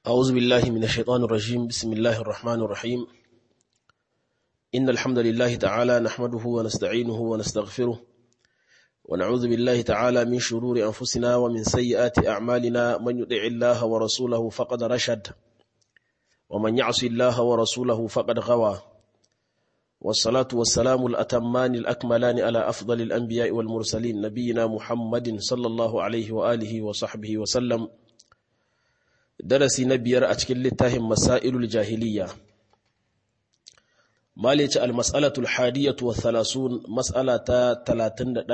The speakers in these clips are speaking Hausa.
أعوذ بالله من الشيطان الرجيم. بسم الله الرحمن الرحيم. إن الحمد لله تعالى نحمده ونستعينه ونستغفره ونعوذ بالله تعالى من شرور أنفسنا ومن سيئات أعمالنا. من يطع الله ورسوله فقد رشد ومن يعص الله ورسوله فقد غوى. والصلاة والسلام الأتمان الأكملان على أفضل الأنبياء والمرسلين نبينا محمد صلى الله عليه وآله وصحبه وسلم. darasi na biyar a cikin littafin masailul jahiliya. Malice al-mas'alatul hadiyatu wa thalathun, mas'ala ta 31,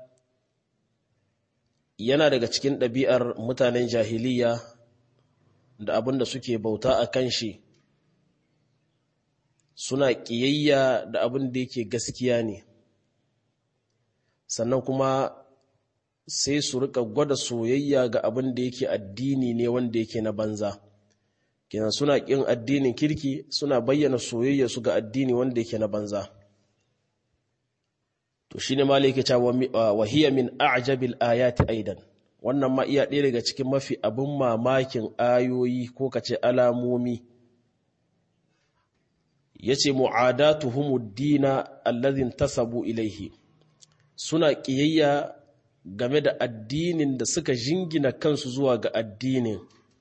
yana daga cikin ɗabi'ar mutanen jahiliya da abinda suke bauta a kan shi, suna ƙiyayya da abin da yake gaskiya ne, sannan kuma sai su rika gwada soyayya ga abin da yake addini ne wanda yake na banza. Kenan suna kin addinin kirki, suna bayyana soyayya su ga addini wanda yake na banza. To shine malai yake cewa wa hiya min a'jabil ayati aidan. Wannan ma iya ɗaya daga cikin mafi abin mamakin ayoyi ko kace alamomi. Yace mu'adatuhumud dina alladhi tasabu ilaihi. Suna kiyayya game da addinin da suka jingina kansu zuwa ga addinin.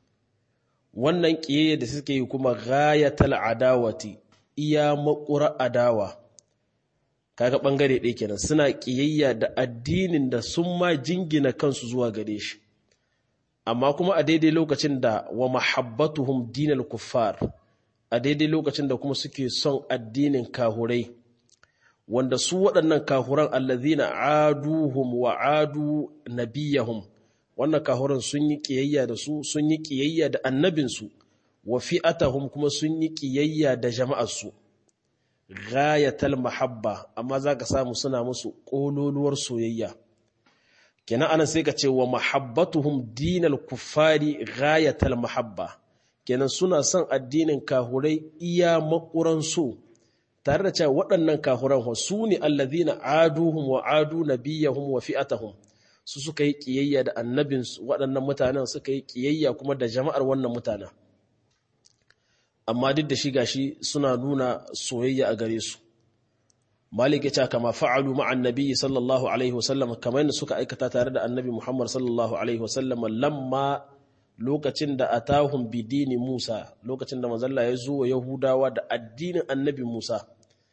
Wannan ƙiyayya da suke yi kuma ghayatal adawati, iya makura adawa. Kaga ɓangare ɗaya kenan, suna ƙiyayya da addinin da sun ma jingina kansu zuwa gare shi. Amma kuma a daidai lokacin da wa mahabbatuhum dinal kuffar, a daidai lokacin da kuma suke son addinin kahurai, wanda su waɗannan kahuran allazina aduhum wa adu nabiyahum, wannan kahuran sun yi ƙiyayya da su, sun yi ƙiyayya da annabinsu, wa fi'atahum kuma sun yi ƙiyayya da jama'arsu. Ghayatal mahabba, amma za ka samu suna musu ƙololuwar soyayya. Kenan anan sai ka ce wa mahabbatuhum dinal kuffari ghayatal mahabba, kenan suna son addinin kahurai iya makuran so, tare da cewa waɗannan kahuran su ne allazina aduhum wa adu nabiyahum wa fi'atahum, su suka yi kiyayya da annabinsu, waɗannan mutanen suka yi kiyayya kuma da jama'ar wannan mutanen, amma duk da shi gashi suna nuna soyayya a gare su. Malik ya ce kama fa'alu ma'an nabiyyi sallallahu alaihi wasallam, kamar yadda suka aikata tare da annabi Muhammad sallallahu alaihi wasallam, lamma lokacin da atahum bidini Musa, lokacin da manzalla ya zo wa Yahudawa da addinin annabi Musa.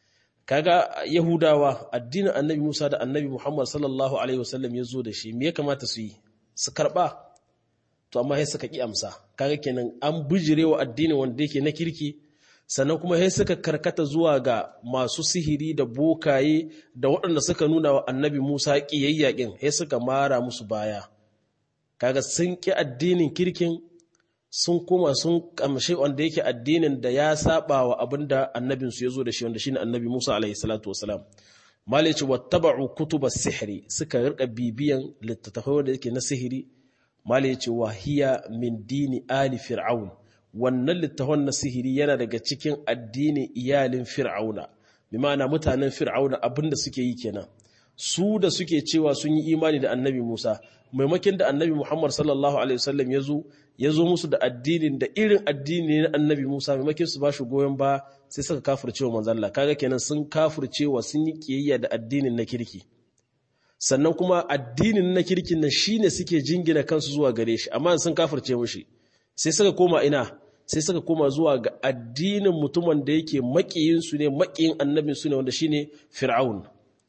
Kaga Yahudawa addinin annabi Musa da annabi Muhammad sallallahu alaihi wasallam ya zo da shi, me ya kamata su yi? Su karba. To amma sai suka ki amsa. Kaga kenan an bijirewa addinin wanda yake na kirki, sannan kuma sai suka karkata zuwa ga masu sihiri da bokaye da waɗanda suka nuna wa annabi Musa kiyayyakin, sai suka mara musu baya. Kaga sun ƙi addinin kirkin, sun kuma sun kamshe wanda yake addinin da ya saba wa abinda annabinsu ya zo da shi, wanda shine annabi Musa alaihi salatu wasalam. Malai ce wattaba'u kutubas sihri, suka rika bibiyan littattafai wanda yake na sihiri. Malai ce wa hiya min dini ali fir'aun, wannan littafan na sihiri yana daga cikin addinin iyalin fir'auna, bi ma'ana mutanen fir'auna abinda suke yi kenan. Su da suke cewa sun yi imani da annabi Musa, maimakin da annabi Muhammad sallallahu alaihi wasallam ya zo musu da addinin da irin addini na annabi Musa, maimakin su ba shi goyon ba, sai suka kafircewa manzon Allah. Kaga kenan sun kafircewa, sun yi kiyayya da addinin na kirki. Sannan kuma addinin na kirkin nan shine suke jingina kansu zuwa gare shi, amma sun kafirce mushi. Sai suka koma ina? Sai suka koma zuwa ga addinin mutumin da yake makiyin su ne, makiyin annabin su ne, wanda shine Fir'aun.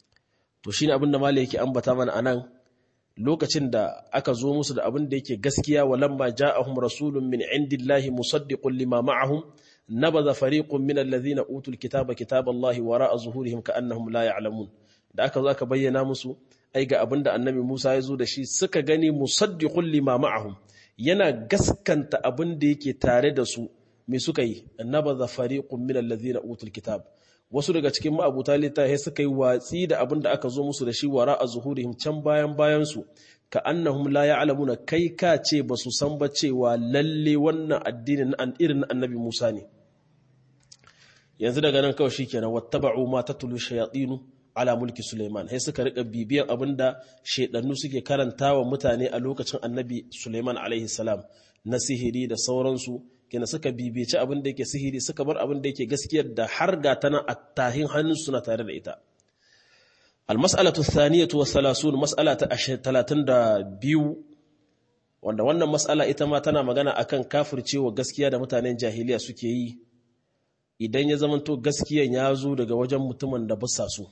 To shine abin da malai yake ambata mana anan, lokacin da aka zo musu da abin da yake gaskiya, walamma ja'ahum rasulun min indillahi musaddiqun lima ma'ahum nabadha fariqun min alladhina utul kitaba kitaballahi wara'a zuhurihim ka'annahum la ya'lamun. Da aka zo aka bayyana musu ai ga abin da annabi Musa ya zo da shi, suka gani musaddiqun lima ma'ahum, yana gaskanta abin da yake tare da su. Me suka yi? Nabadha fariqun min alladhina utul kitab, wasu daga cikin ma'abuta littafi suka yi watsi da abin da aka zo musu da shi wara a zuhurihim, can bayansu, ka annahum la ya'lamuna, kai ka ce ba su san ba cewa lalle wannan addinin irin annabi Musa ne. Yanzu daga nan kawai shikenan, wattaba'u ma tatlu shayatinu ala mulki Sulaiman, sai suka rika bibiyan abin da shedannu suke karantawa mutane a lokacin annabi Sulaiman alaihi salam, na sihiri da sauransu. kenan suka bibici abin da yake sihiri suka bar abin da yake gaskiyar da har ga tana a tahin hannun suna tare da ita. Al-mas'alatu thaniyatu wa thalathun, mas'ala ta 32, wanda wannan mas'ala ita ma tana magana akan kafircewa gaskiya da mutanen jahiliya suke yi idan ya zamanto gaskiyan ya zo daga wajen mutumin da basa so.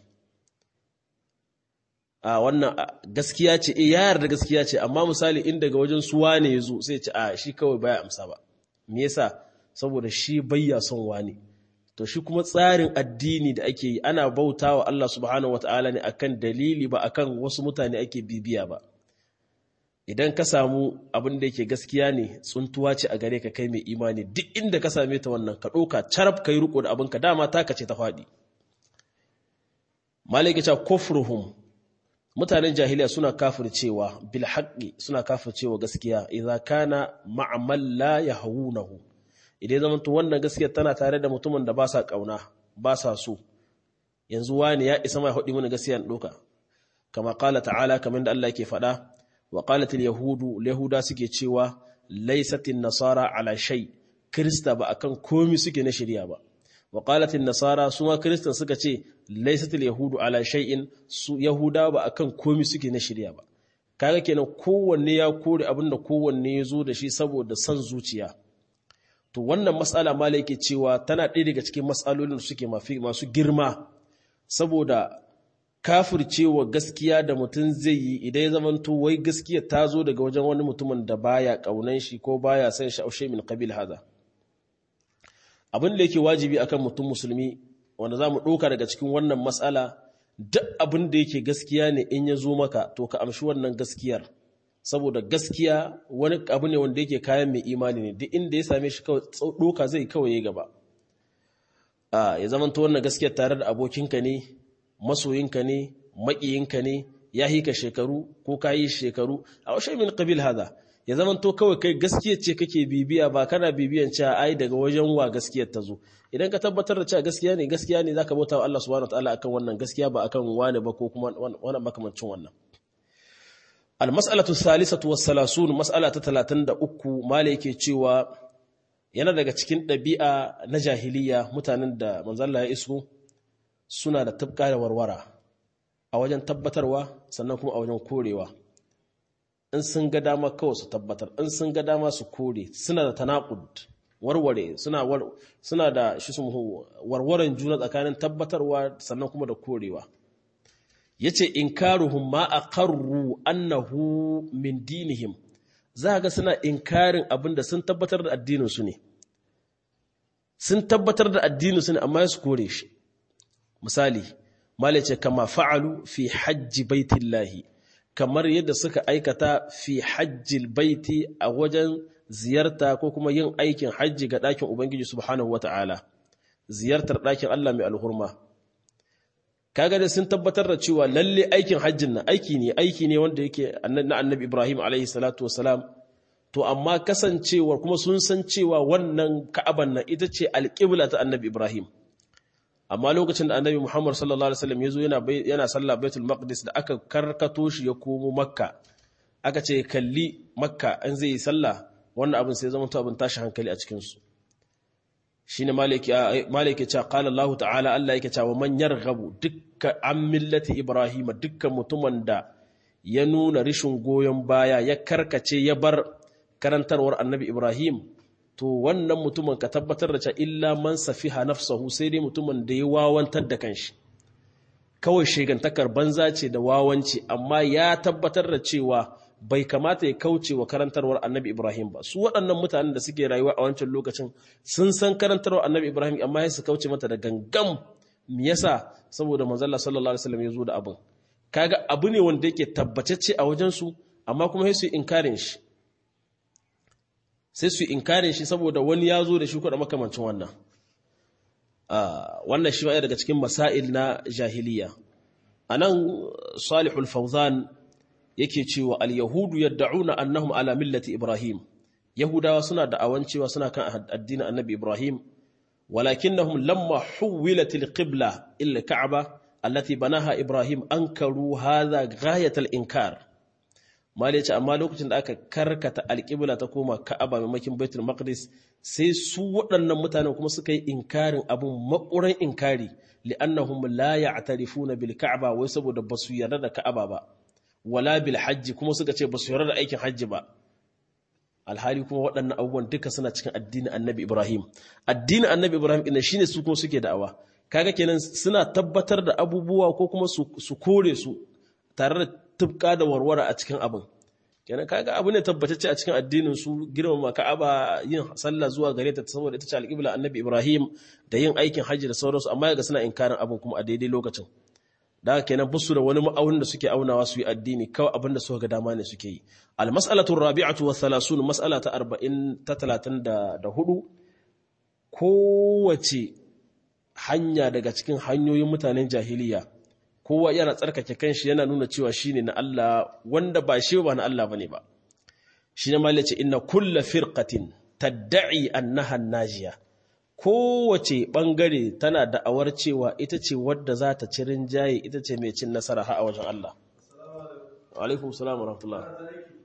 A wannan gaskiya ce, ya yarda gaskiya ce, amma misali in daga wajen su wane ya zo sai ce a shi kawai baya amsa ba. Me yasa? Saboda shi bayya son wane. To shi kuma tsarin addini da ake yi ana bautawa Allah subhanahu wataala ne akan dalili ba akan wasu mutane ake bibiya ba. Idan ka samu abin da yake gaskiya ne, tsuntuwa ce a gare ka kai mai imani, duk inda ka same ta wannan ka ɗauka carab ka yi riko da abinka, dama taka ce ta faɗi. Malaka ce kufruhum, mutanen jahiliya suna kafircewa bil haqqi, suna kafircewa gaskiya idza kana ma'amal la yahawunahu, idan zaman to wannan gaskiya tana tare da mutumin da ba sa kauna, ba sa so. Yanzu wani ya isa mai hudi mana gaskiya ɗauka, kama qala ta'ala, kamar da Allah yake faɗa, wa qalat yahuda suke cewa laysatin nasara ala shay, krista ba akan komai suke na shari'a ba. Wa qalat nasara, su ma kristan suka ce laysatil yahudu ala shay'in, su yahuda ba akan komai suke na shari'a ba. Kaga kenan kowanne ya kore abinda kowanne ya zo da shi saboda san zuciya. To wannan mas'ala malai yake cewa tana ɗaya daga cikin mas'alolin da suke masu girma, saboda kafircewa gaskiya da mutum zai yi idan ya zamanto wai gaskiya ta zo daga wajen wani mutumin da baya kaunan shi ko baya san shi aushe min qabil hada. Abin da yake wajibi akan mutum musulmi wanda zamu ɗauka daga cikin wannan mas'ala, duk abin da yake gaskiya ne in ya zo maka to ka amshi wannan gaskiyar, saboda gaskiya wani abu ne wanda yake kayan mai imani ne, duk inda ya same shi kawai ɗauka zai kawai ya gaba. Ya zamanto wannan gaskiyar tare da abokinka ne, masoyinka ne, maƙiyinka ne, ya hika shekaru ko ka yi shekaru, a washe min qabil hada. Ya zamanto kawai kai gaskiyar ce kake bibiya, ba kana bibiyan cewa ai daga wajen wa gaskiyar ta zo. Idan ka tabbatar da cewa gaskiya ne zaka bauta wa Allah subhanahu wataala akan wannan gaskiya, ba akan wani ba ko kuma wannan makamancin wannan. Al-mas'alatu thalithatu was-salasun, mas'ala ta 33, mala yake cewa yana daga cikin ɗabi'a na jahiliya, mutanen da manzo Allah ya iso suna da tabka da warwara a wajen tabbatarwa sannan kuma a wajen korewa. In sun ga dama kawai su tabbatar, in sun ga dama su kore, suna da tanaqud, warware, suna da shi su warwaren juna tsakanin tabbatarwa sannan kuma da korewa. Yace inkaruhum ma aqarru annahu min dinihim, za ga suna inkarin abinda sun tabbatar da addinin su ne, sun tabbatar da addinin su ne amma su kore shi. Misali, malai ce kama fa'alu fi hajji baitillahi, kamar yadda suka aikata fi hajjil baiti a wajen ziyarta ko kuma yin aikin hajji ga ɗakin Ubangiji subhanahu wata'ala, ziyartar ɗakin Allah mai alhurma. Kaga da sun tabbatar da cewa lalle aikin hajjin nan aiki ne wanda yake na annabi Ibrahim alaihi salatu wasalam, to amma kasancewar kuma sun san cewa wannan ka'aban nan ita ce alƙibla ta annabi Ibrahim. Amma lokacin da annabi Muhammad sallallahu alaihi wasallam yazo yana sallah Baitul Maqdis, da aka karkato shi ya komo Makka, aka ce kalli Makka an zai yi sallah, wannan abin sai zama to abin tashi hankali a cikin su. Shine maliki cewa qala Allah ta'ala, Allah yake cewa man yarghabu dukkan an millati Ibrahim, dukkan mutumin da ya nuna rishin goyon baya, ya karkace ya bar karantarwar annabi Ibrahim, to wannan mutumin ka tabbatar da cewa illa man safiha nafsahu, sai dai mutumin da ya wawantar da kanshi, kawai shegantakar banza ce da wawanci, amma ya tabbatar da cewa bai kamata ya kauce wa karantarwar annabi Ibrahim ba. Su waɗannan mutanen da suke rayuwa a wancan lokacin sun san karantarwar annabi Ibrahim, amma ya su kauce mata da gangam. Me yasa? Saboda manzo Allah sallallahu alaihi wasallam ya zo da abin. Kaga abu ne wanda yake tabbatacce a wajen su, amma kuma sai su inkarin shi. Sai su inkarin shi saboda wani ya zo da shi ko da makamancin wannan. Wannan shi ba daga cikin masail na jahiliya. Anan Salihul Fawzan yake cewa al-yahudu yad'una annahum ala millati Ibrahim, yahudawa suna da'awan cewa suna kan addinin annabi Ibrahim, walakinnahum lamma huwilat al-qibla illa Ka'ba allati banaha Ibrahim ankaru hadha ghayat al-inkar. mali ce amma lokacin da aka karkata alƙibla ta koma Ka'aba maimakon Baitul Maqdis sai su waɗannan mutanen kuma suka yi inkarin abun maƙuran inkari li'annahum la ya'tarifuna bil Ka'aba wai saboda basu yarda da Ka'aba ba wala bil hajji kuma suka ce basu yarda da aikin hajji ba alhali kuma waɗannan abubuwan duka suna cikin addinin Annabi Ibrahim addinin Annabi Ibrahim ina shine su kuma suke da'awa kaga kenan suna tabbatar da abubuwa ko kuma su kore su tare da tubka da warware a cikin abin kenan kaga abu ne tabbatacce a cikin addinin su girmama Ka'aba yin sallah zuwa gare ta saboda ita ce alƙibla Annabi Ibrahim da yin aikin hajji da sauransu amma yaga suna inkarin abin kuma a daidai lokacin da haka kenan busu da wani ma'aunin da suke aunawa su yi addini kawai abin da suka ga dama ne suke yi al-mas'alatu ar-rabi'atu wa 30 mas'ala ta 40 ta 34 kowace hanya daga cikin hanyoyin mutanen jahiliya kowa yana tsarkake kanshi yana nuna cewa shine na Allah wanda ba shi ba na Allah bane ba shine malai ce inna kullu firqatin tad'i annaha najiya kowace bangare tana da'awar cewa ita ce wadda za ta ci rinjaye ita ce mai cin nasara a wajen Allah. Wa alaikum salam wa rahmatullah.